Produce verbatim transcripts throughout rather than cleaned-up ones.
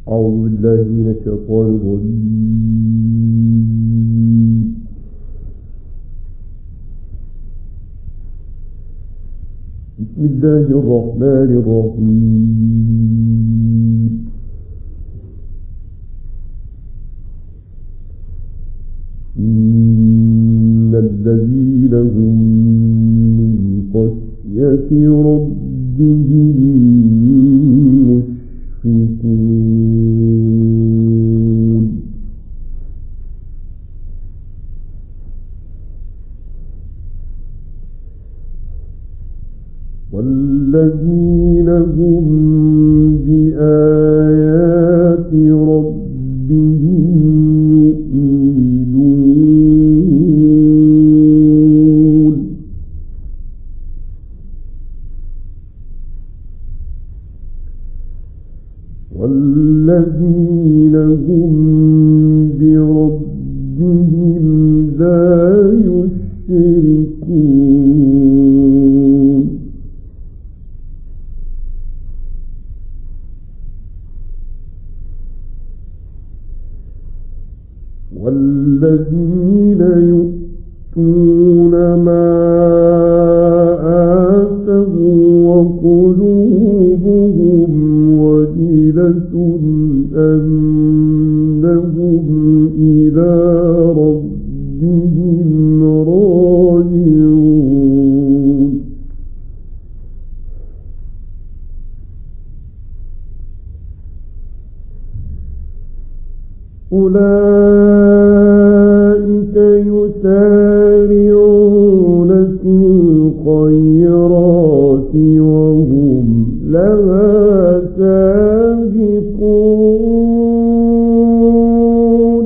أعوذ بالله من الشيطان الرجيم. بسم الله الرحمن الرحيم. إن الذين هم من خشية ربهم مشفقون. والذين هم بآيات ربهم يؤمنون. والذين هم بربهم لا يشركون. والذين يؤتون ما آتوا وقلوبهم وجلة أنهم إلى ربهم راجعون. أولئك يسارعون في الخيرات وهم لها سابقون.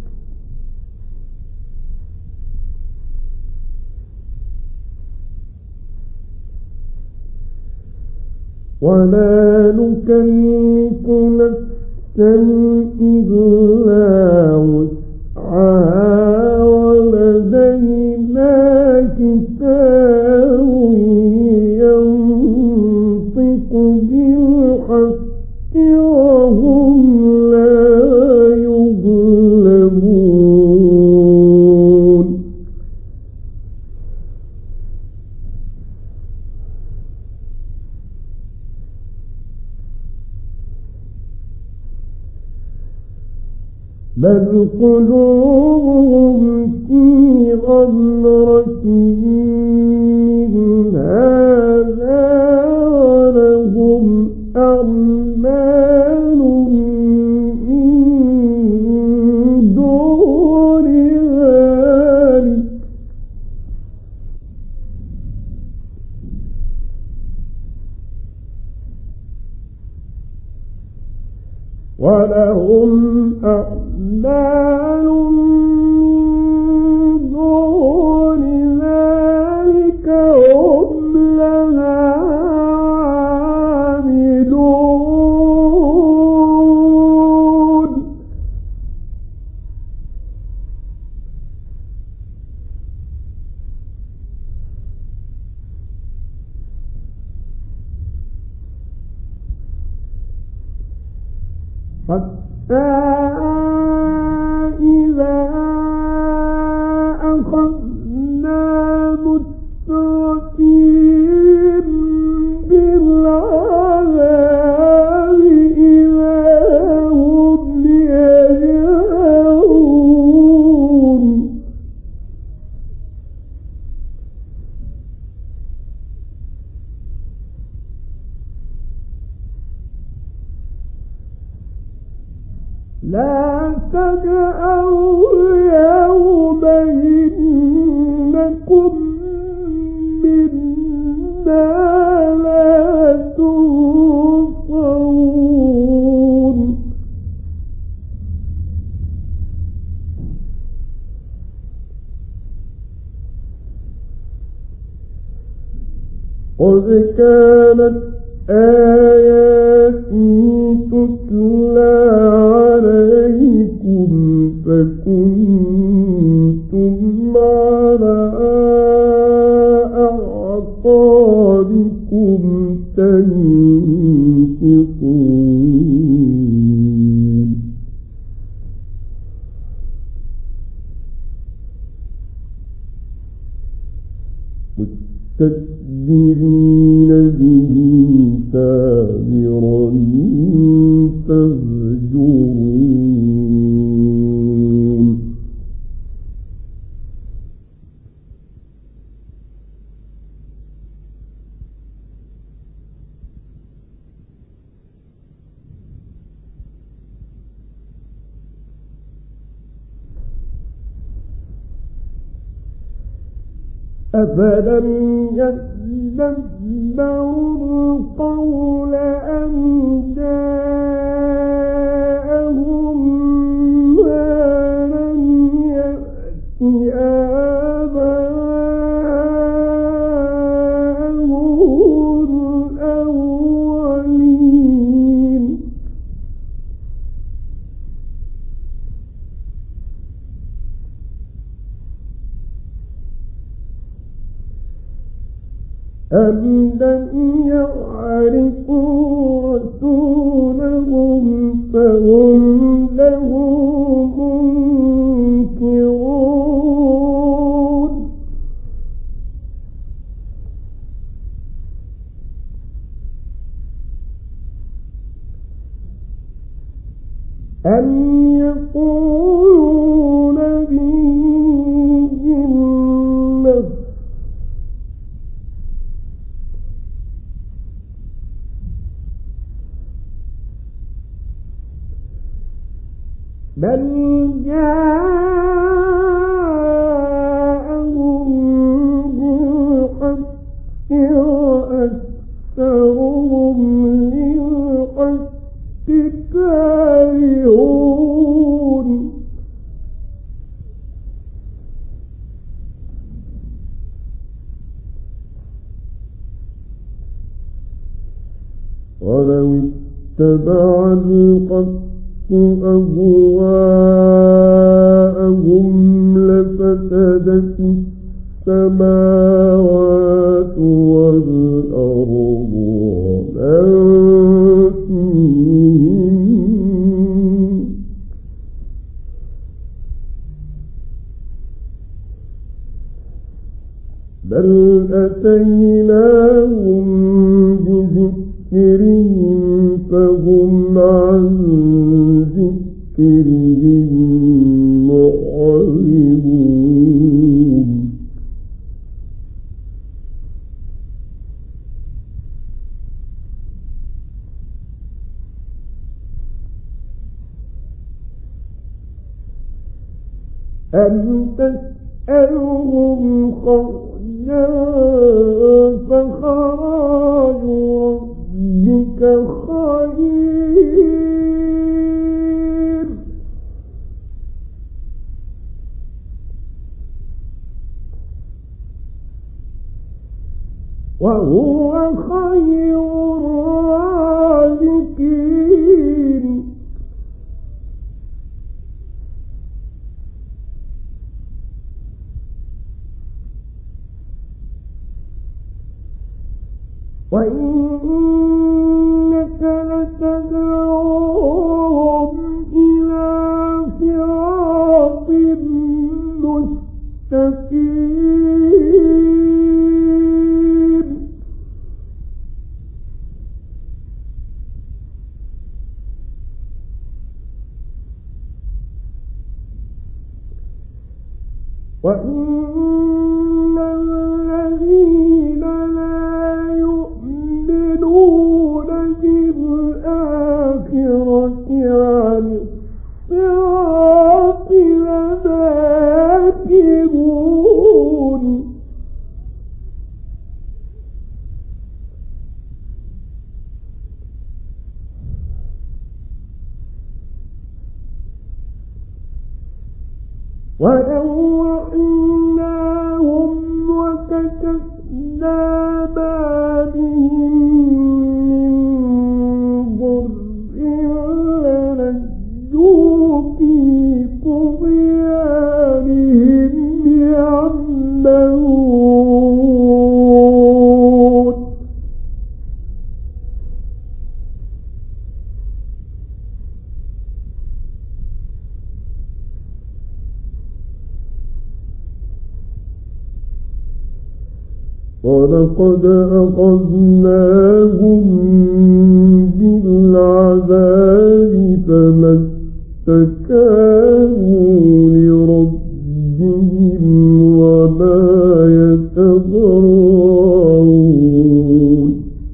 ولا نكلف نفسا إلا وسعها ولدينا كتاب ينطق بالحق وهم لا يظلمون. بل قلوبهم في غمرة من هذا ولهم أعمال من دون ذلك ولهم أعمال من دون ذلك هم لها عاملون. حتى إذا أخذنا مترفين بالعذاب إذا هم يجأرون. لا تجأروا اليوم إنكم منا لا تنصرون. قد كانت آياتي تتلى عليكم فكنتم على أعقابكم تنكصون. مستكبرين به سامرا تهجرون أفلم يدبروا القول أم جاءهم ما لم يأت آباءهم الأولين أم لم يعرفوا رسولهم فهم له منكرون أم يقولون به جنة بل جاءهم بالحق وأكثرهم للحق كارهون ولو اتبع الحق أهواءهم لفسدت السماوات والأرض ومن فيهن بل أتيناهم بذكرهم فهم عن ذكرهم معرضون أم تسألهم خرجا فخراج ربك خير وهو خير الرازقين وإنك لتدعوهم إلى صراط مستقيم وإن الذين لا يؤمنون بالآخرة عن الصراط لناكبون ولوعناهم وكشفنا ما بهم من ضر للجوا في طغيانهم يعمهون ولقد أخذناهم بالعذاب فما استكانوا لربهم وما يتضرعون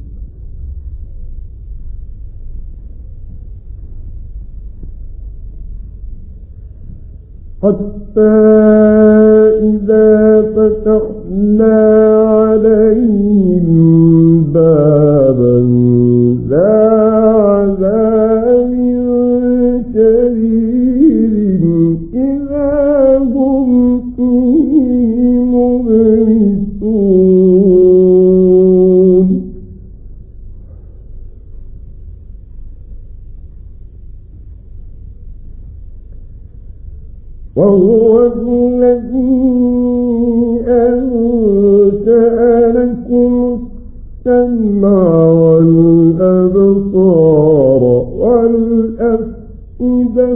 حتى إذا فتحنا عليهم بابا ذا عذاب شديد إذا هم فيه مبلسون وهو الذي أنشأ لكم السمع والأبصار والأفئدة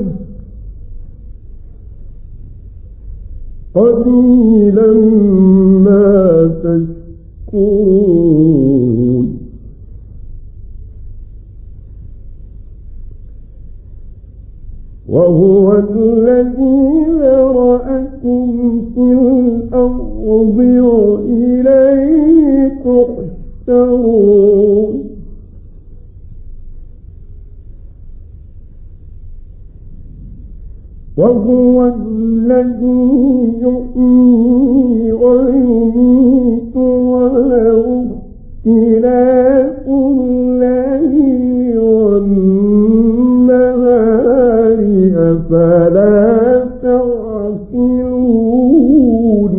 قليلا ما تشكرون وهو الذي ذرأكم في الأرض وإليه تحشرون وهو الذي يحيي ويميت وله اختلاف الليل والنهار أفلا تعقلون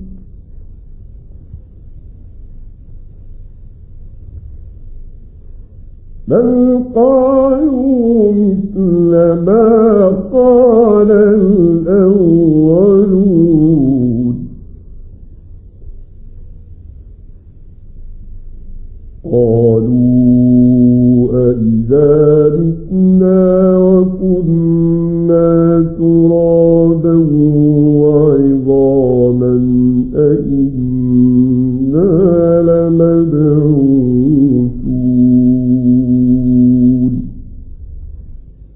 بل قالوا مثل ما قال الأولون قالوا أئذا متنا وكنا ترابا وعظاما أئنا لمبعوثون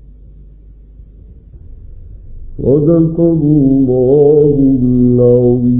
صدق الله العظيم.